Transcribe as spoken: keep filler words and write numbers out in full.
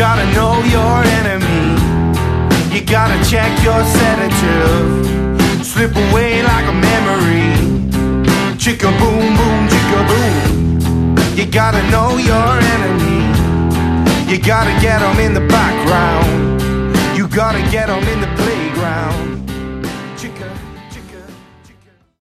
gotta know your enemy. You gotta check your sedative. Slip away like a memory. Chicka boom boom, chicka boom. You gotta know your enemy. You gotta get 'em in the background. You gotta get 'em in the playground.